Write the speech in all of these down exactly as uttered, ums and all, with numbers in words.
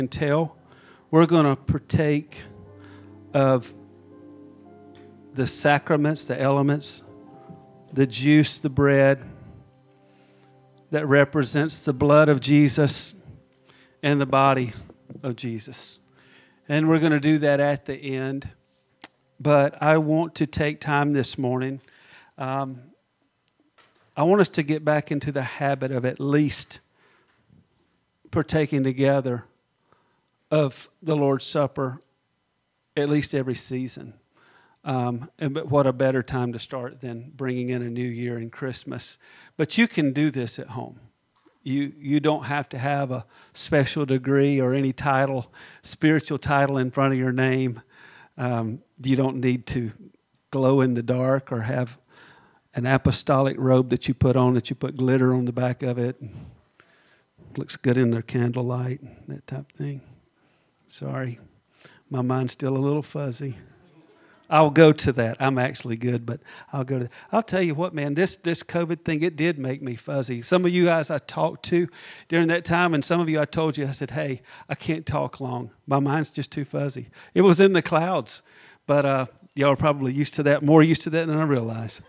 Tell, we're going to partake of the sacraments, the elements, the juice, the bread that represents the blood of Jesus and the body of Jesus. And we're going to do that at the end. But I want to take time this morning. Um, I want us to get back into the habit of at least partaking together of the Lord's Supper at least every season. Um, and but what a better time to start than bringing in a new year and Christmas. But you can do this at home. You you don't have to have a special degree or any title, spiritual title in front of your name. Um, you don't need to glow in the dark or have an apostolic robe that you put on that you put glitter on the back of it. Looks good in their candlelight, that type of thing. Sorry, my mind's still a little fuzzy. I'll go to that. I'm actually good, but I'll go to that. I'll tell you what, man, this this COVID thing, it did make me fuzzy. Some of you guys I talked to during that time, and some of you I told you, I said, hey, I can't talk long. My mind's just too fuzzy. It was in the clouds, but uh, y'all are probably used to that, more used to that than I realize.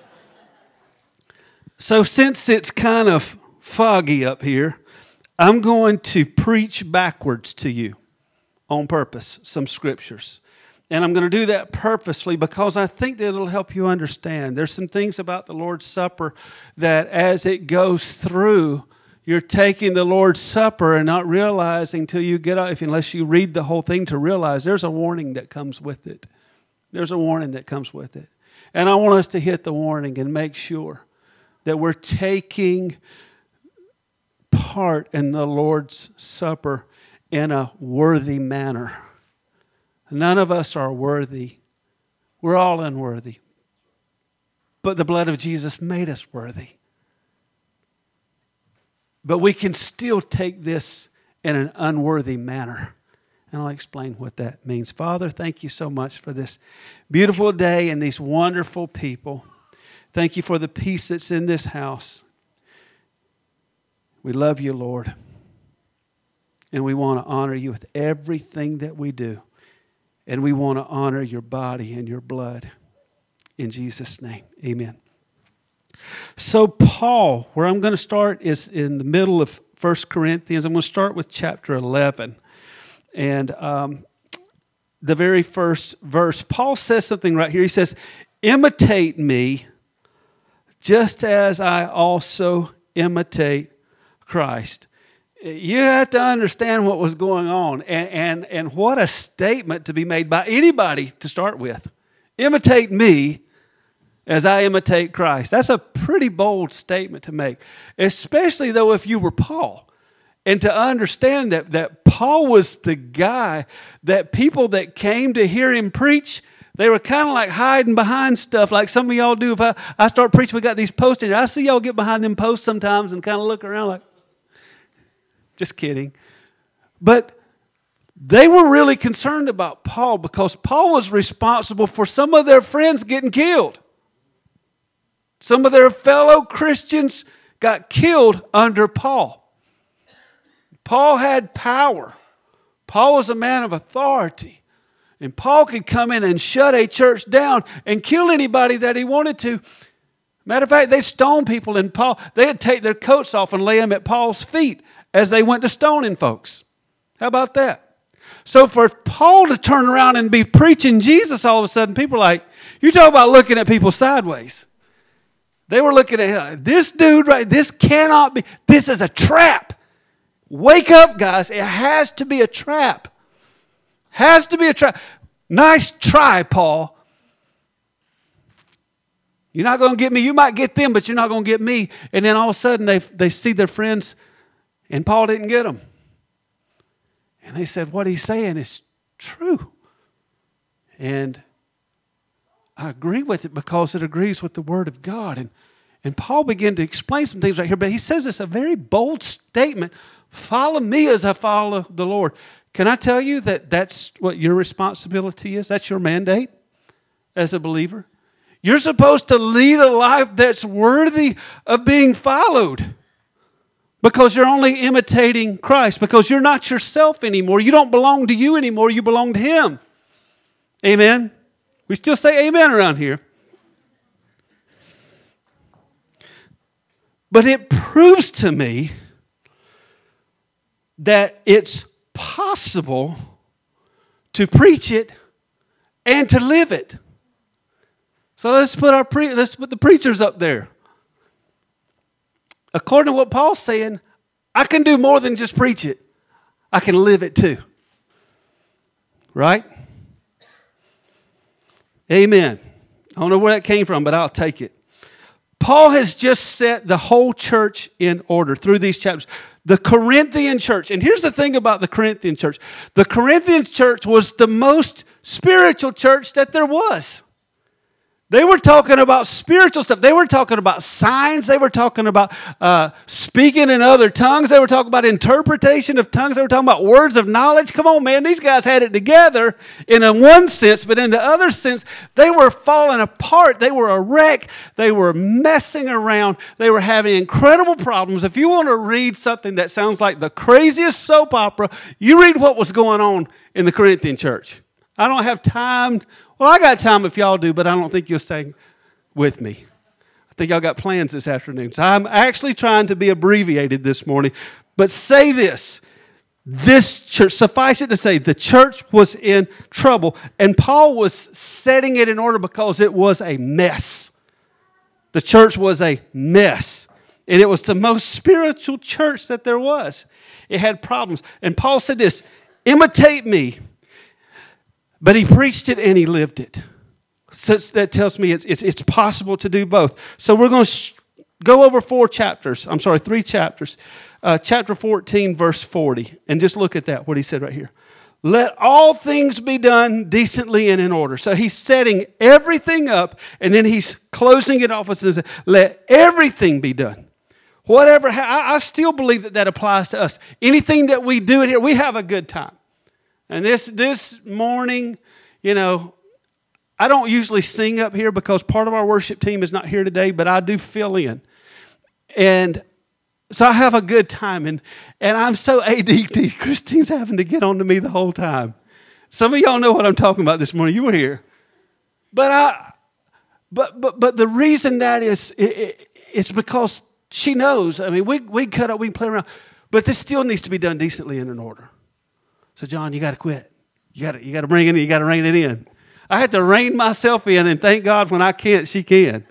So since it's kind of foggy up here, I'm going to preach backwards to you on purpose, some scriptures. And I'm going to do that purposely because I think that it'll help you understand. There's some things about the Lord's Supper that as it goes through, you're taking the Lord's Supper and not realizing until you get out, if unless you read the whole thing to realize there's a warning that comes with it. There's a warning that comes with it. And I want us to hit the warning and make sure that we're taking part in the Lord's Supper in a worthy manner. None of us are worthy. We're all unworthy. But the blood of Jesus made us worthy. But we can still take this in an unworthy manner. And I'll explain what that means. Father, thank you so much for this beautiful day and these wonderful people. Thank you for the peace that's in this house. We love you, Lord. And we want to honor you with everything that we do. And we want to honor your body and your blood. In Jesus' name, amen. So Paul, where I'm going to start is in the middle of First Corinthians. I'm going to start with chapter eleven. And um, the very first verse, Paul says something right here. He says, imitate me just as I also imitate Christ. You have to understand what was going on and, and, and what a statement to be made by anybody to start with. Imitate me as I imitate Christ. That's a pretty bold statement to make, especially though if you were Paul. And to understand that, that Paul was the guy that people that came to hear him preach, they were kind of like hiding behind stuff like some of y'all do. If I, I start preaching, we got these posters. I see y'all get behind them posts sometimes and kind of look around like, just kidding. But they were really concerned about Paul because Paul was responsible for some of their friends getting killed. Some of their fellow Christians got killed under Paul. Paul had power. Paul was a man of authority. And Paul could come in and shut a church down and kill anybody that he wanted to. Matter of fact, they stoned people and Paul, they'd take their coats off and lay them at Paul's feet as they went to stoning folks. How about that? So for Paul to turn around and be preaching Jesus all of a sudden, people are like, you talk about looking at people sideways. They were looking at him, this dude, right, this cannot be, this is a trap. Wake up, guys. It has to be a trap. Has to be a trap. Nice try, Paul. You're not going to get me. You might get them, but you're not going to get me. And then all of a sudden they, they see their friends and Paul didn't get them. And they said, what he's saying is true. And I agree with it because it agrees with the Word of God. And, and Paul began to explain some things right here. But he says it's a very bold statement. Follow me as I follow the Lord. Can I tell you that that's what your responsibility is? That's your mandate as a believer. You're supposed to lead a life that's worthy of being followed. Because you're only imitating Christ. Because you're not yourself anymore. You don't belong to you anymore. You belong to Him. Amen? We still say amen around here. But it proves to me that it's possible to preach it and to live it. So let's put our pre- let's put the preachers up there. According to what Paul's saying, I can do more than just preach it. I can live it too. Right? Amen. I don't know where that came from, but I'll take it. Paul has just set the whole church in order through these chapters. The Corinthian church. And here's the thing about the Corinthian church. The Corinthian church was the most spiritual church that there was. They were talking about spiritual stuff. They were talking about signs. They were talking about uh, speaking in other tongues. They were talking about interpretation of tongues. They were talking about words of knowledge. Come on, man. These guys had it together in a one sense, but in the other sense, they were falling apart. They were a wreck. They were messing around. They were having incredible problems. If you want to read something that sounds like the craziest soap opera, you read what was going on in the Corinthian church. I don't have time. Well, I got time if y'all do, but I don't think you'll stay with me. I think y'all got plans this afternoon. So I'm actually trying to be abbreviated this morning. But say this. This church, suffice it to say, the church was in trouble. And Paul was setting it in order because it was a mess. The church was a mess. And it was the most spiritual church that there was. It had problems. And Paul said this, imitate me. But he preached it and he lived it. So that tells me it's, it's, it's possible to do both. So we're going to sh- go over four chapters. I'm sorry, three chapters. Uh, chapter fourteen, verse forty. And just look at that, what he said right here. Let all things be done decently and in order. So he's setting everything up and then he's closing it off and says, let everything be done. Whatever, I, I still believe that that applies to us. Anything that we do in here, we have a good time. And this this morning, you know, I don't usually sing up here because part of our worship team is not here today, but I do fill in. And so I have a good time. And, and I'm so A D D. Christine's having to get on to me the whole time. Some of y'all know what I'm talking about this morning. You were here. But I, but but but the reason that is, it, it, it's because she knows. I mean, we, we cut up, we can play around. But this still needs to be done decently and in order. So, John, you got to quit. You got to you got to bring it in. You got to rein it in. I had to rein myself in, and thank God when I can't, she can.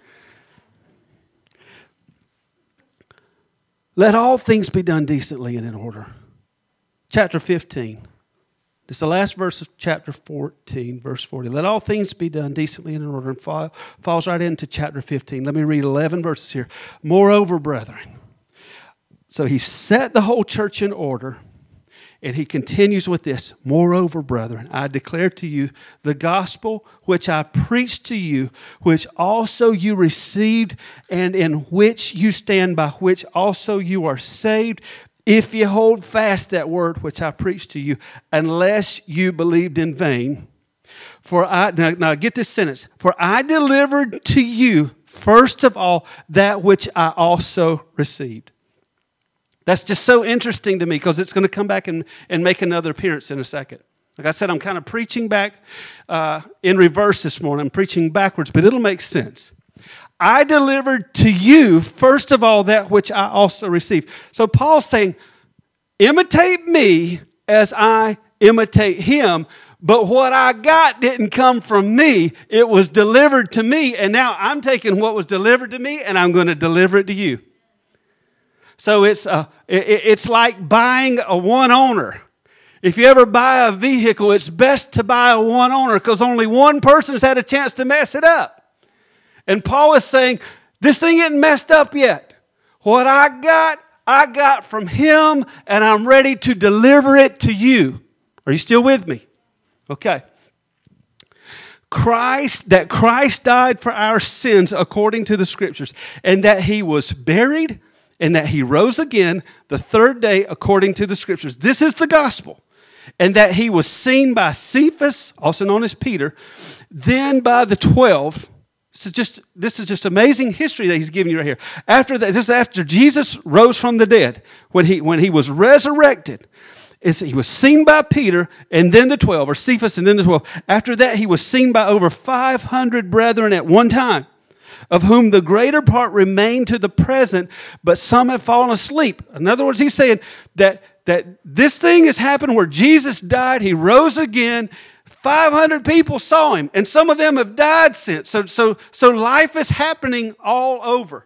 Let all things be done decently and in order. Chapter fifteen. This is the last verse of chapter fourteen, verse forty. Let all things be done decently and in order. And fall, falls right into chapter fifteen. Let me read eleven verses here. Moreover, brethren. So he set the whole church in order. And he continues with this. Moreover, brethren, I declare to you the gospel which I preached to you, which also you received, and in which you stand, by which also you are saved, if you hold fast that word which I preached to you, unless you believed in vain. For I now, now get this sentence. For I delivered to you first of all that which I also received. That's just so interesting to me because it's going to come back and, and make another appearance in a second. Like I said, I'm kind of preaching back uh, in reverse this morning. I'm preaching backwards, but it'll make sense. I delivered to you, first of all, that which I also received. So Paul's saying, imitate me as I imitate him. But what I got didn't come from me. It was delivered to me. And now I'm taking what was delivered to me and I'm going to deliver it to you. So it's uh, it's like buying a one owner. If you ever buy a vehicle, it's best to buy a one owner because only one person has had a chance to mess it up. And Paul is saying, this thing isn't messed up yet. What I got, I got from him, and I'm ready to deliver it to you. Are you still with me? Okay. Christ, that Christ died for our sins according to the Scriptures, and that he was buried, and that he rose again the third day according to the Scriptures. This is the gospel. And that he was seen by Cephas, also known as Peter, then by the twelve. This is just this is just amazing history that he's giving you right here. After that, this is after Jesus rose from the dead, when he when he was resurrected. Is he was seen by Peter and then the twelve, or Cephas and then the twelve. After that, he was seen by over five hundred brethren at one time, of whom the greater part remain to the present, but some have fallen asleep. In other words, he's saying that, that this thing has happened where Jesus died, he rose again, five hundred people saw him, and some of them have died since. So, so, so life is happening all over.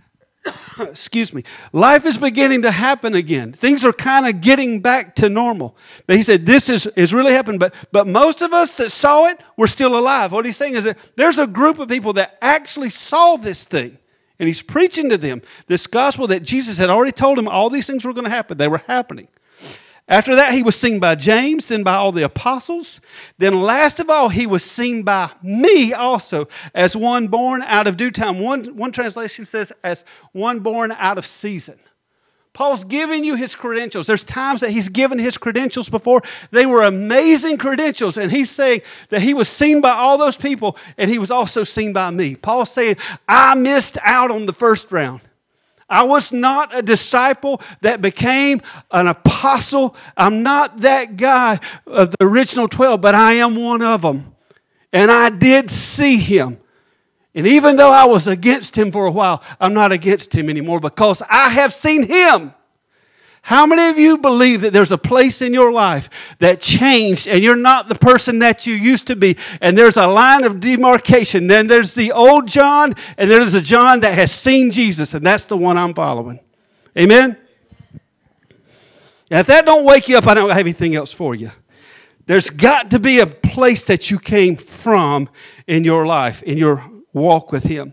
Excuse me. Life is beginning to happen again. Things are kind of getting back to normal. But he said this is, is really happening. But, but most of us that saw it were still alive. What he's saying is that there's a group of people that actually saw this thing. And he's preaching to them this gospel that Jesus had already told them all these things were going to happen. They were happening. After that, he was seen by James, then by all the apostles. Then last of all, he was seen by me also as one born out of due time. One, one translation says as one born out of season. Paul's giving you his credentials. There's times that he's given his credentials before. They were amazing credentials. And he's saying that he was seen by all those people, and he was also seen by me. Paul's saying, I missed out on the first round. I was not a disciple that became an apostle. I'm not that guy of the original twelve, but I am one of them. And I did see him. And even though I was against him for a while, I'm not against him anymore because I have seen him. How many of you believe that there's a place in your life that changed and you're not the person that you used to be, and there's a line of demarcation? Then there's the old John, and there's a John that has seen Jesus, and that's the one I'm following. Amen? Now, if that don't wake you up, I don't have anything else for you. There's got to be a place that you came from in your life, in your walk with him.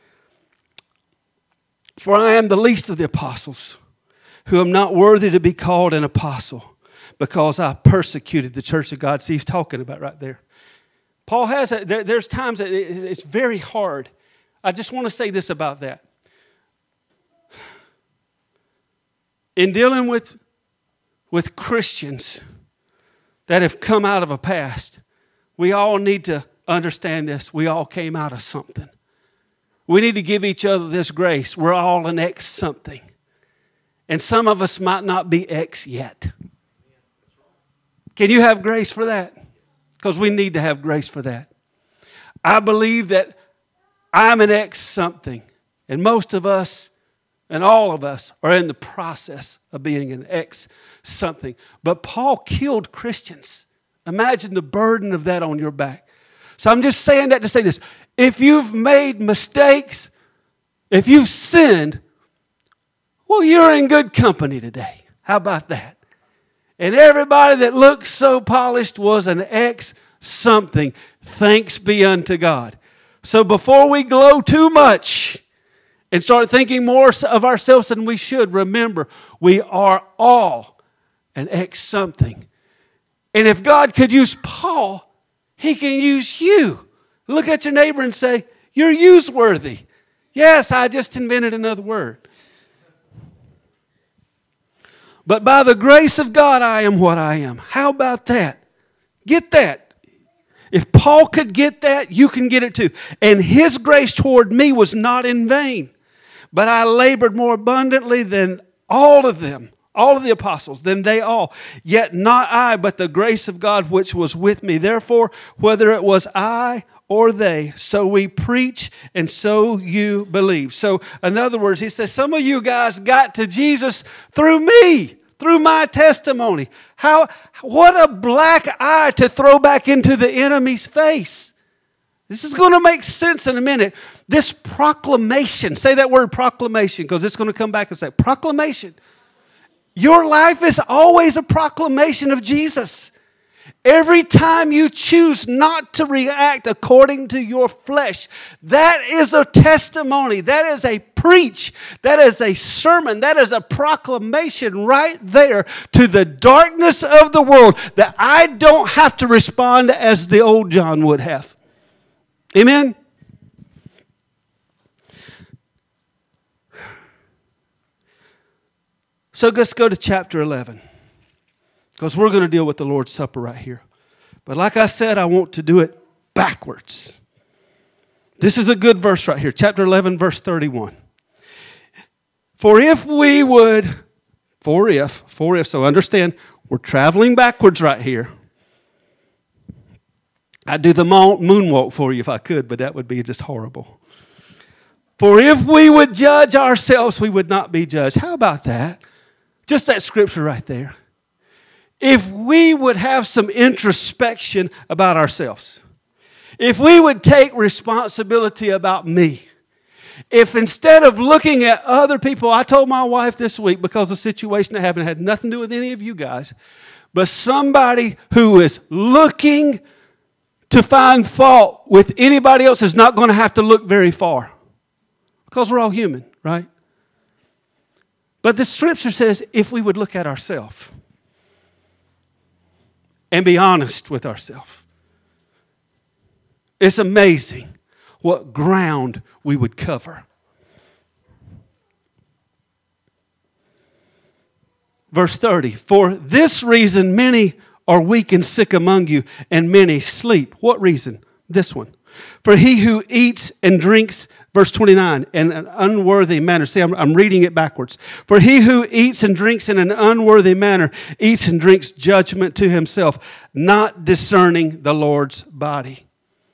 For I am the least of the apostles, who am not worthy to be called an apostle, because I persecuted the church of God. See, he's talking about right there. Paul has a, there, there's times that it's very hard. I just want to say this about that. In dealing with, with Christians that have come out of a past, we all need to understand this. We all came out of something. We need to give each other this grace. We're all an ex something. And some of us might not be ex yet. Can you have grace for that? Because we need to have grace for that. I believe that I'm an ex something. And most of us and all of us are in the process of being an ex something. But Paul killed Christians. Imagine the burden of that on your back. So I'm just saying that to say this. If you've made mistakes, if you've sinned, well, you're in good company today. How about that? And everybody that looked so polished was an ex something. Thanks be unto God. So before we glow too much and start thinking more of ourselves than we should, remember, we are all an ex something. And if God could use Paul, he can use you. Look at your neighbor and say, you're use-worthy. Yes, I just invented another word. But by the grace of God, I am what I am. How about that? Get that. If Paul could get that, you can get it too. And his grace toward me was not in vain, but I labored more abundantly than all of them, all of the apostles, than they all. Yet not I, but the grace of God which was with me. Therefore, whether it was I or they, so we preach and so you believe. So in other words, he says, some of you guys got to Jesus through me, through my testimony. How, what a black eye to throw back into the enemy's face. This is going to make sense in a minute. This proclamation, say that word proclamation, because it's going to come back and say proclamation. Your life is always a proclamation of Jesus. Every time you choose not to react according to your flesh, that is a testimony. That is a preach. That is a sermon. That is a proclamation right there to the darkness of the world that I don't have to respond as the old John would have. Amen? So let's go to chapter eleven. Because we're going to deal with the Lord's Supper right here. But like I said, I want to do it backwards. This is a good verse right here. Chapter eleven, verse thirty-one. For if we would, for if, for if, so understand, we're traveling backwards right here. I'd do the moonwalk for you if I could, but that would be just horrible. For if we would judge ourselves, we would not be judged. How about that? Just that scripture right there. If we would have some introspection about ourselves, if we would take responsibility about me, if instead of looking at other people, I told my wife this week because the situation that happened had nothing to do with any of you guys, but somebody who is looking to find fault with anybody else is not going to have to look very far because we're all human, right? But the scripture says if we would look at ourselves and be honest with ourselves, it's amazing what ground we would cover. Verse thirty, for this reason many are weak and sick among you, and many sleep. What reason? This one. For he who eats and drinks, verse twenty-nine, in an unworthy manner. See, I'm, I'm reading it backwards. For he who eats and drinks in an unworthy manner eats and drinks judgment to himself, not discerning the Lord's body.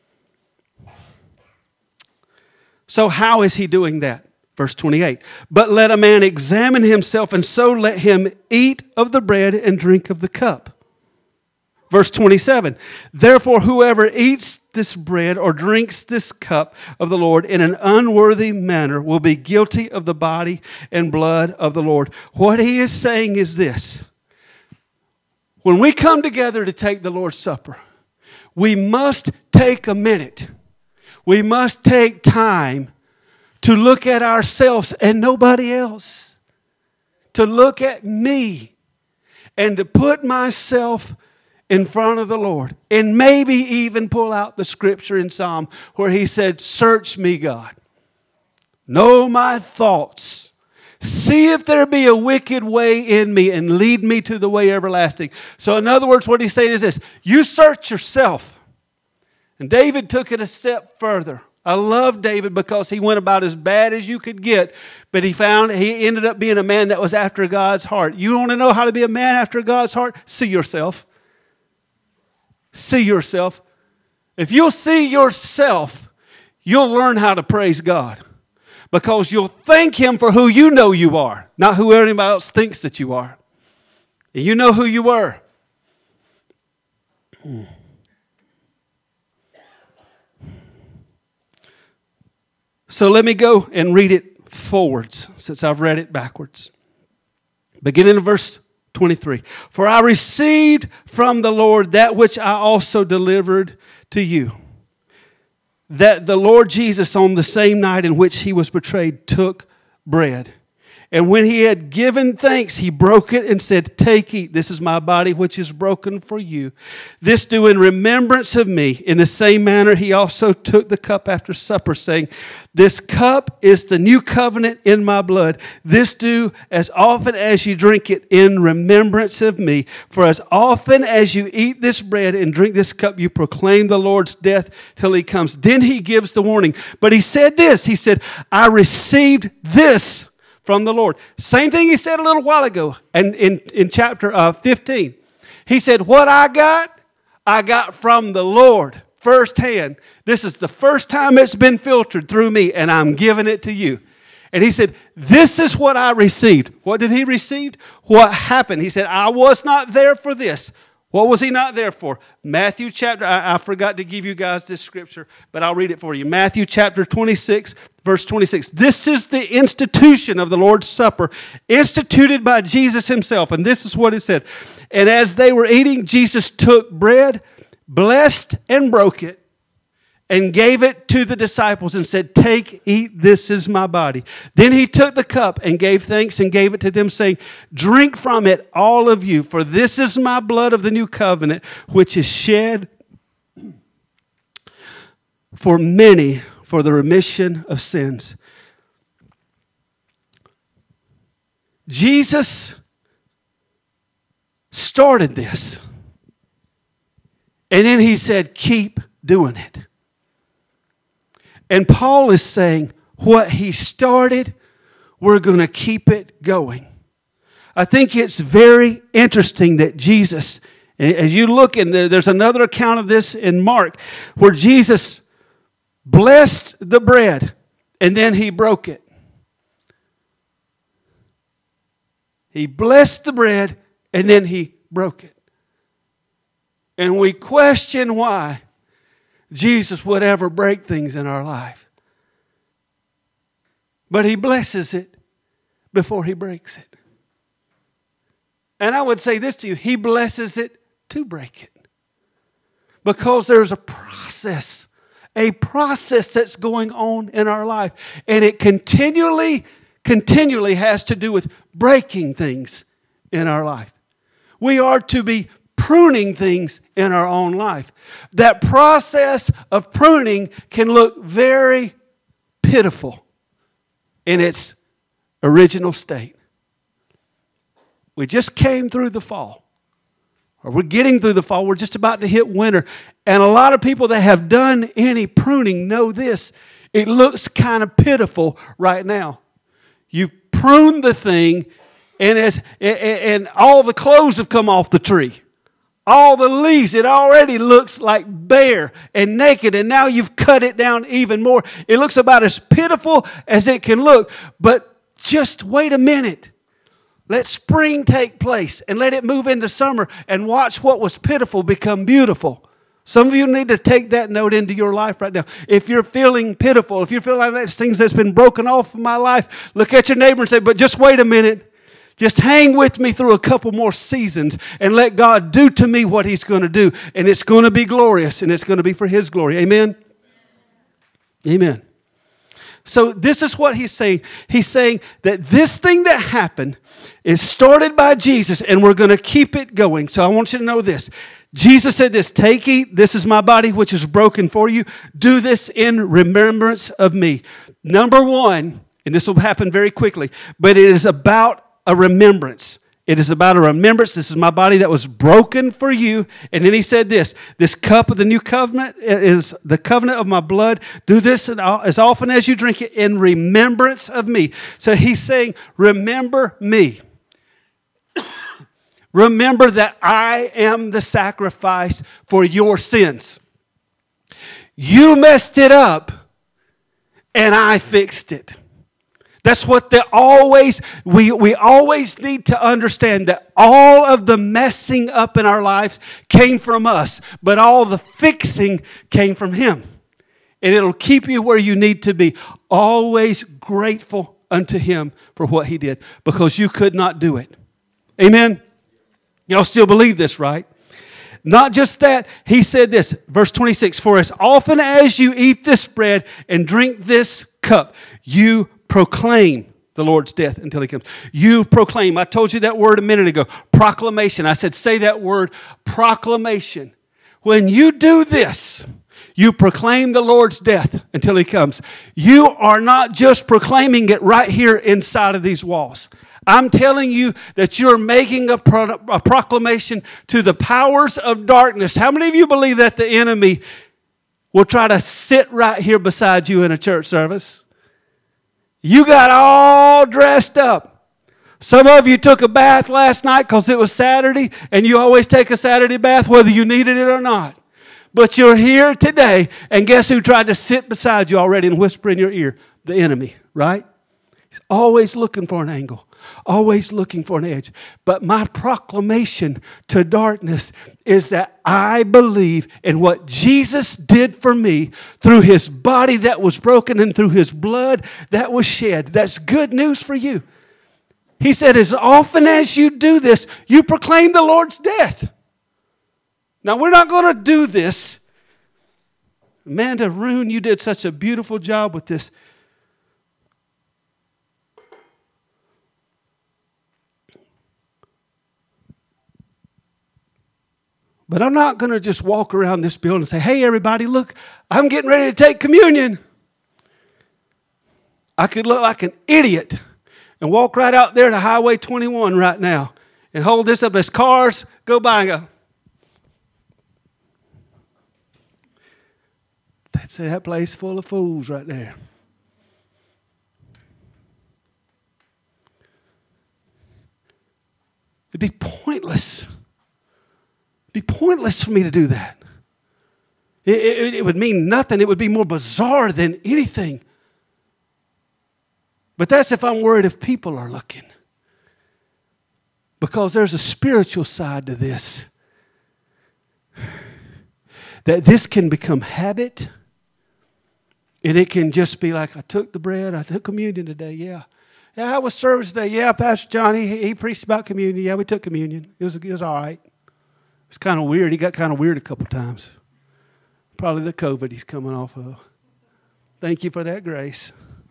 So how is he doing that? Verse twenty-eight. But let a man examine himself, and so let him eat of the bread and drink of the cup. Verse twenty-seven. Therefore whoever eats this bread or drinks this cup of the Lord in an unworthy manner will be guilty of the body and blood of the Lord. What he is saying is this. When we come together to take the Lord's Supper, we must take a minute. We must take time to look at ourselves and nobody else. To look at me and to put myself in front of the Lord. And maybe even pull out the scripture in Psalm where he said, search me, God. Know my thoughts. See if there be a wicked way in me and lead me to the way everlasting. So in other words, what he's saying is this. You search yourself. And David took it a step further. I love David because he went about as bad as you could get, but he found he ended up being a man that was after God's heart. You want to know how to be a man after God's heart? See yourself. See yourself. If you'll see yourself, you'll learn how to praise God because you'll thank Him for who you know you are, not who anybody else thinks that you are. And you know who you were. Hmm. So let me go and read it forwards since I've read it backwards. Beginning in verse twenty-three. For I received from the Lord that which I also delivered to you. That the Lord Jesus on the same night in which he was betrayed took bread. And when he had given thanks, he broke it and said, take, eat. This is my body which is broken for you. This do in remembrance of me. In the same manner, he also took the cup after supper, saying, this cup is the new covenant in my blood. This do as often as you drink it in remembrance of me. For as often as you eat this bread and drink this cup, you proclaim the Lord's death till he comes. Then he gives the warning. But he said this, he said, I received this from the Lord. Same thing he said a little while ago and in, in chapter uh, fifteen. He said, what I got, I got from the Lord firsthand. This is the first time it's been filtered through me and I'm giving it to you. And he said, this is what I received. What did he receive? What happened? He said, I was not there for this. What was he not there for? Matthew chapter, I, I forgot to give you guys this scripture, but I'll read it for you. Matthew chapter twenty-six, verse twenty-six. This is the institution of the Lord's Supper, instituted by Jesus himself. And this is what it said. And as they were eating, Jesus took bread, blessed and broke it, and gave it to the disciples and said, take, eat, this is my body. Then he took the cup and gave thanks and gave it to them, saying, drink from it, all of you, for this is my blood of the new covenant, which is shed for many for the remission of sins. Jesus started this. And then he said, keep doing it. And Paul is saying, what he started, we're going to keep it going. I think it's very interesting that Jesus, as you look in there, there's another account of this in Mark, where Jesus blessed the bread and then he broke it. He blessed the bread and then he broke it. And we question why Jesus would ever break things in our life. But he blesses it before he breaks it. And I would say this to you, he blesses it to break it. Because there's a process, a process that's going on in our life. And it continually, continually has to do with breaking things in our life. We are to be pruning things in our own life. That process of pruning can look very pitiful in its original state. We just came through the fall. Or we're getting through the fall. We're just about to hit winter. And a lot of people that have done any pruning know this. It looks kind of pitiful right now. You prune the thing and, as, and all the clothes have come off the tree. All the leaves, it already looks like bare and naked, and now you've cut it down even more. It looks about as pitiful as it can look. But just wait a minute. Let spring take place and let it move into summer and watch what was pitiful become beautiful. Some of you need to take that note into your life right now. If you're feeling pitiful, if you're feeling like there's things that's been broken off of my life, look at your neighbor and say, but just wait a minute. Just hang with me through a couple more seasons and let God do to me what He's going to do. And it's going to be glorious and it's going to be for His glory. Amen? Amen. So this is what He's saying. He's saying that this thing that happened is started by Jesus and we're going to keep it going. So I want you to know this. Jesus said this, take, eat, this is my body which is broken for you. Do this in remembrance of me. Number one, and this will happen very quickly, but it is about a remembrance. It is about a remembrance. This is my body that was broken for you. And then he said this, this cup of the new covenant is the covenant of my blood. Do this as often as you drink it in remembrance of me. So he's saying, remember me. Remember that I am the sacrifice for your sins. You messed it up and I fixed it. That's what they always, we, we always need to understand that all of the messing up in our lives came from us, but all the fixing came from Him. And it'll keep you where you need to be. Always grateful unto Him for what He did, because you could not do it. Amen? Y'all still believe this, right? Not just that, He said this, verse twenty-six, for as often as you eat this bread and drink this cup, you proclaim the Lord's death until He comes. You proclaim. I told you that word a minute ago. Proclamation. I said, say that word, proclamation. When you do this, you proclaim the Lord's death until He comes. You are not just proclaiming it right here inside of these walls. I'm telling you that you're making a, pro- a proclamation to the powers of darkness. How many of you believe that the enemy will try to sit right here beside you in a church service? You got all dressed up. Some of you took a bath last night because it was Saturday, and you always take a Saturday bath whether you needed it or not. But you're here today, and guess who tried to sit beside you already and whisper in your ear? The enemy, right? He's always looking for an angle. Always looking for an edge. But my proclamation to darkness is that I believe in what Jesus did for me through His body that was broken and through His blood that was shed. That's good news for you. He said, as often as you do this, you proclaim the Lord's death. Now, we're not going to do this. Amanda Roon, you did such a beautiful job with this. But I'm not going to just walk around this building and say, hey, everybody, look, I'm getting ready to take communion. I could look like an idiot and walk right out there to Highway twenty-one right now and hold this up as cars go by and go, I'd say that place full of fools right there. It'd be pointless. It'd be pointless for me to do that. It, it, it would mean nothing. It would be more bizarre than anything. But that's if I'm worried if people are looking. Because there's a spiritual side to this. That this can become habit. And it can just be like, I took the bread, I took communion today, yeah. Yeah, I was service today. Yeah, Pastor John, he, he preached about communion. Yeah, we took communion. It was, it was all right. It's kind of weird. He got kind of weird a couple times. Probably the COVID he's coming off of. Thank you for that grace.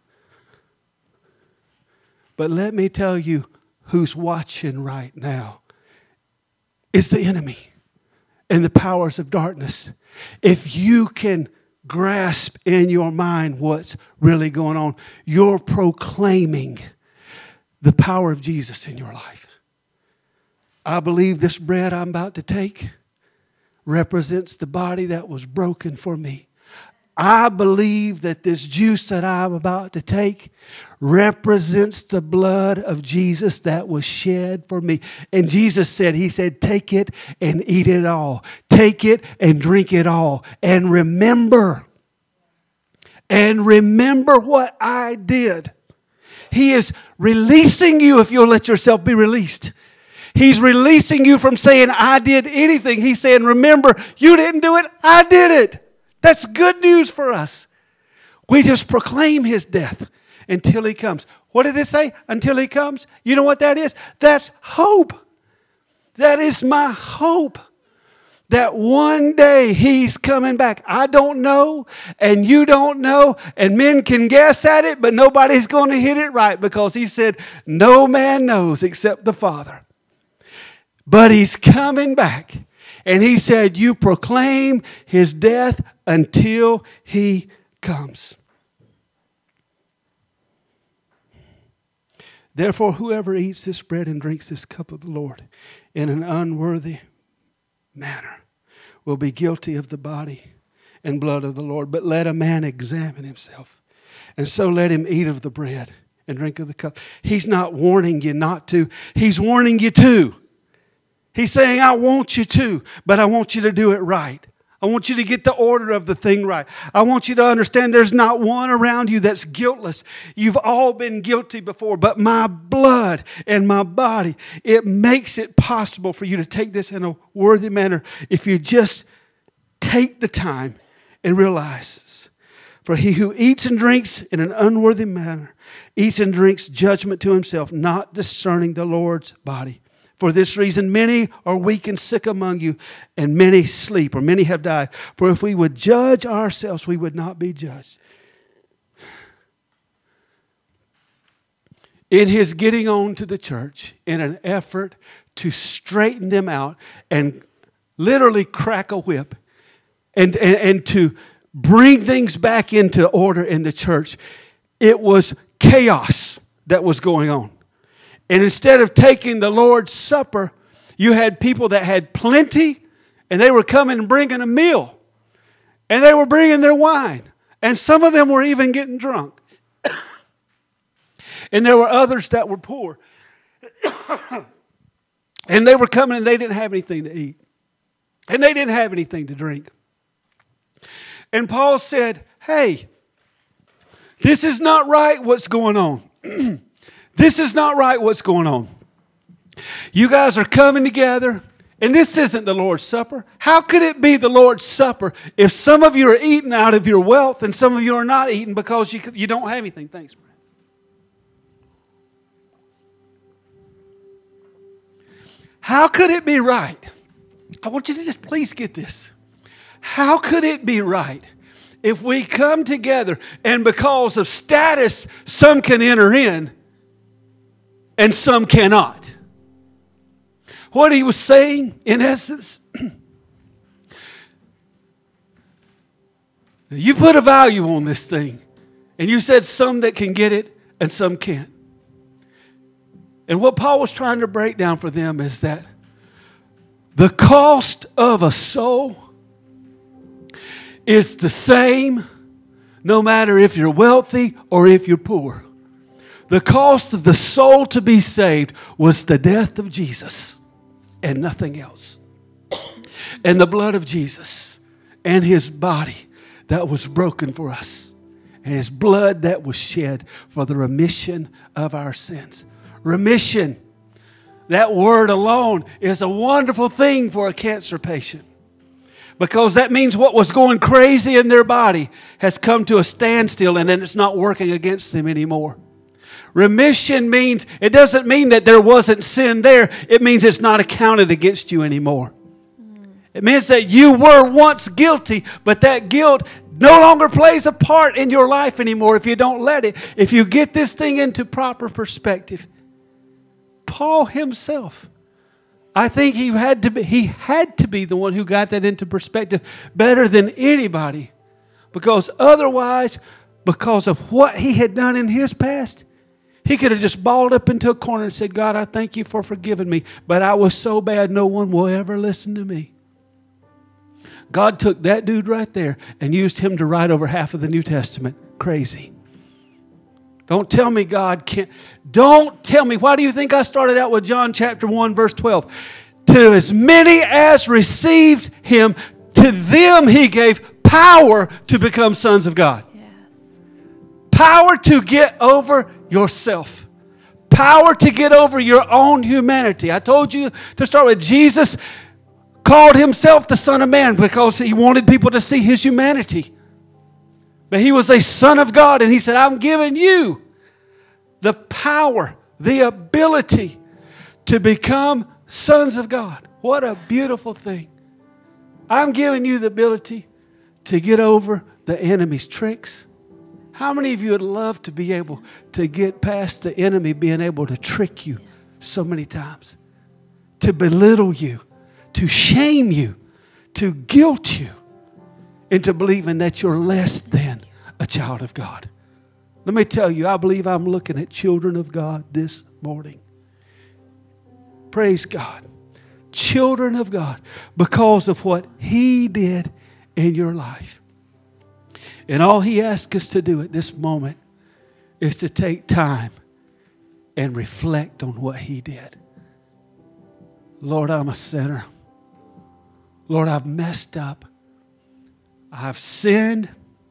But let me tell you who's watching right now. It's the enemy and the powers of darkness. If you can grasp in your mind what's really going on, you're proclaiming the power of Jesus in your life. I believe this bread I'm about to take represents the body that was broken for me. I believe that this juice that I'm about to take represents the blood of Jesus that was shed for me. And Jesus said, He said, take it and eat it all. Take it and drink it all. And remember, and remember what I did. He is releasing you if you'll let yourself be released. He's releasing you from saying, I did anything. He's saying, remember, you didn't do it, I did it. That's good news for us. We just proclaim His death until He comes. What did it say? Until He comes? You know what that is? That's hope. That is my hope. That one day He's coming back. I don't know, and you don't know, and men can guess at it, but nobody's going to hit it right because He said, no man knows except the Father. But He's coming back. And He said, you proclaim His death until He comes. Therefore, whoever eats this bread and drinks this cup of the Lord in an unworthy manner will be guilty of the body and blood of the Lord. But let a man examine himself, and so let him eat of the bread and drink of the cup. He's not warning you not to. He's warning you to. He's saying, I want you to, but I want you to do it right. I want you to get the order of the thing right. I want you to understand there's not one around you that's guiltless. You've all been guilty before, but my blood and my body, it makes it possible for you to take this in a worthy manner if you just take the time and realize, for he who eats and drinks in an unworthy manner eats and drinks judgment to himself, not discerning the Lord's body. For this reason, many are weak and sick among you, and many sleep, or many have died. For if we would judge ourselves, we would not be judged. In His getting on to the church, in an effort to straighten them out and literally crack a whip, and, and, and to bring things back into order in the church, it was chaos that was going on. And instead of taking the Lord's Supper, you had people that had plenty, and they were coming and bringing a meal. And they were bringing their wine. And some of them were even getting drunk. And there were others that were poor. And they were coming and they didn't have anything to eat. And they didn't have anything to drink. And Paul said, hey, this is not right what's going on. This is not right what's going on. You guys are coming together, and this isn't the Lord's Supper. How could it be the Lord's Supper if some of you are eating out of your wealth and some of you are not eating because you, you don't have anything? Thanks, Brad. How could it be right? I want you to just please get this. How could it be right if we come together and because of status, some can enter in and some cannot? What he was saying, in essence, you put a value on this thing, and you said some that can get it and some can't. And what Paul was trying to break down for them is that the cost of a soul is the same no matter if you're wealthy or if you're poor. The cost of the soul to be saved was the death of Jesus and nothing else. And the blood of Jesus and His body that was broken for us. And His blood that was shed for the remission of our sins. Remission. That word alone is a wonderful thing for a cancer patient. Because that means what was going crazy in their body has come to a standstill and then it's not working against them anymore. Remission means, it doesn't mean that there wasn't sin there. It means it's not accounted against you anymore. It means that you were once guilty, but that guilt no longer plays a part in your life anymore if you don't let it. If you get this thing into proper perspective. Paul himself, I think he had to be, he had to be the one who got that into perspective better than anybody. Because otherwise, because of what he had done in his past, he could have just balled up into a corner and said, God, I thank you for forgiving me, but I was so bad no one will ever listen to me. God took that dude right there and used him to write over half of the New Testament. Crazy. Don't tell me God can't. Don't tell me. Why do you think I started out with John chapter one, verse twelve? To as many as received Him, to them He gave power to become sons of God. Yes. Power to get over yourself. Power to get over your own humanity. I told you to start with Jesus called Himself the Son of Man because He wanted people to see His humanity. But He was a Son of God, and He said, I'm giving you the power, the ability to become sons of God. What a beautiful thing. I'm giving you the ability to get over the enemy's tricks. How many of you would love to be able to get past the enemy being able to trick you so many times? To belittle you, to shame you, to guilt you into believing that you're less than a child of God. Let me tell you, I believe I'm looking at children of God this morning. Praise God. Children of God because of what He did in your life. And all He asks us to do at this moment is to take time and reflect on what He did. Lord, I'm a sinner. Lord, I've messed up. I've sinned.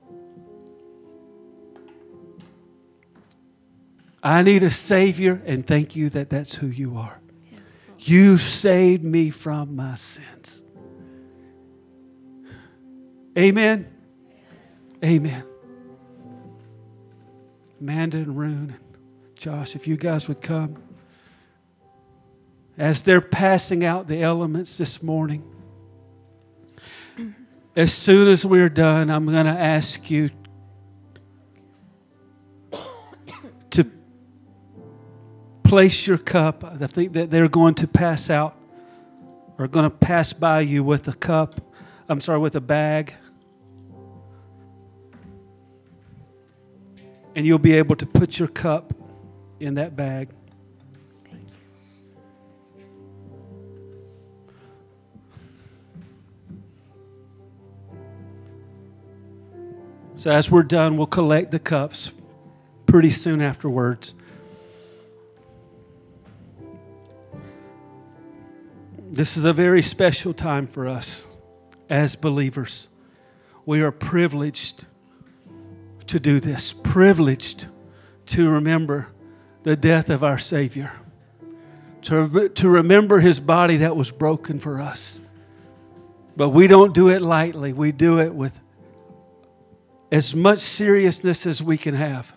I need a Savior, and thank you that that's who you are. Yes, you saved me from my sins. Amen. Yes. Amen. Amanda and Rune and Josh, if you guys would come. As they're passing out the elements this morning, as soon as we're done, I'm going to ask you to place your cup. I think that they're going to pass out or going to pass by you with a cup. I'm sorry, with a bag. And you'll be able to put your cup in that bag. So as we're done, we'll collect the cups pretty soon afterwards. This is a very special time for us as believers. We are privileged to do this, privileged to remember the death of our Savior, to, to remember His body that was broken for us. But we don't do it lightly. We do it with as much seriousness as we can have.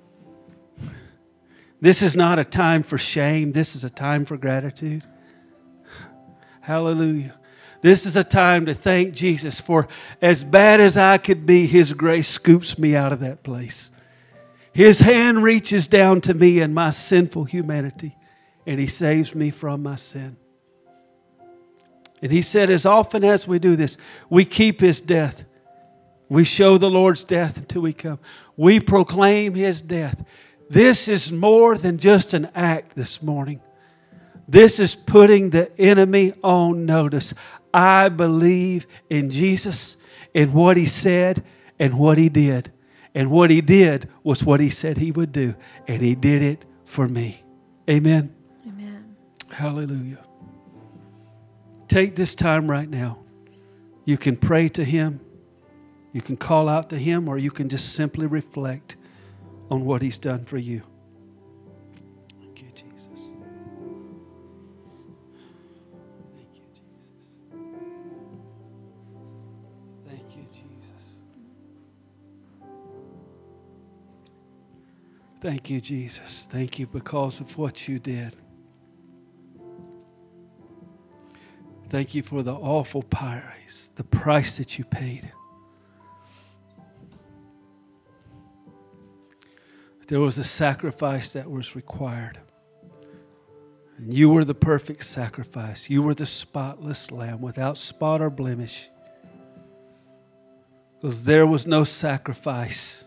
This is not a time for shame. This is a time for gratitude. Hallelujah. This is a time to thank Jesus for as bad as I could be, His grace scoops me out of that place. His hand reaches down to me in my sinful humanity, and He saves me from my sin. And He said, as often as we do this, we keep His death. We show the Lord's death until we come. We proclaim His death. This is more than just an act this morning. This is putting the enemy on notice. I believe in Jesus, in what He said and what He did. And what He did was what He said He would do. And He did it for me. Amen. Amen. Hallelujah. Take this time right now. You can pray to Him. You can call out to Him, or you can just simply reflect on what He's done for you. Thank you, Jesus. Thank you, Jesus. Thank you, Jesus. Thank you, Jesus. Thank you because of what you did. Thank you for the awful price, the price that you paid. There was a sacrifice that was required. And you were the perfect sacrifice. You were the spotless lamb without spot or blemish. Because there was no sacrifice.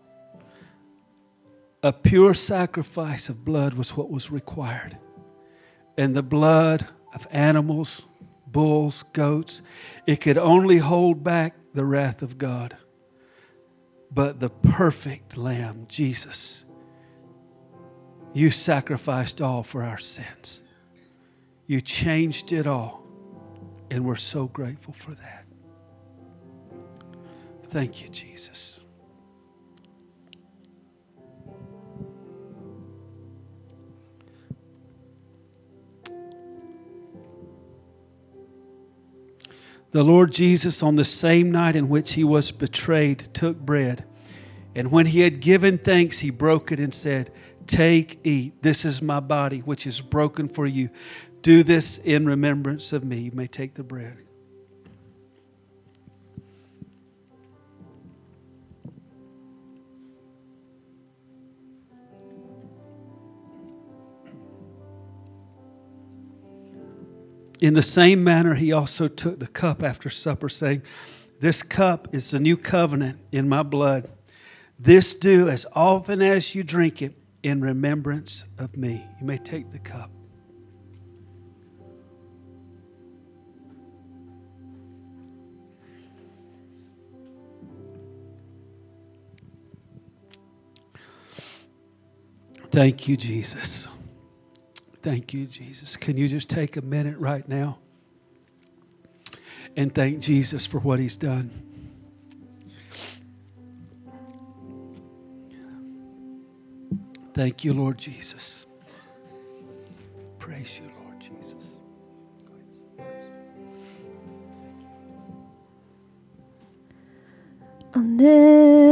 A pure sacrifice of blood was what was required. And the blood of animals, bulls, goats, it could only hold back the wrath of God. But the perfect Lamb, Jesus, you sacrificed all for our sins. You changed it all. And we're so grateful for that. Thank you, Jesus. The Lord Jesus, on the same night in which He was betrayed, took bread. And when He had given thanks, He broke it and said, "Take, eat. This is my body, which is broken for you. Do this in remembrance of me." You may take the bread. In the same manner, He also took the cup after supper, saying, "This cup is the new covenant in my blood. This do as often as you drink it in remembrance of me." You may take the cup. Thank you, Jesus. Thank you, Jesus. Can you just take a minute right now and thank Jesus for what He's done? Thank you, Lord Jesus. Praise you, Lord Jesus. On this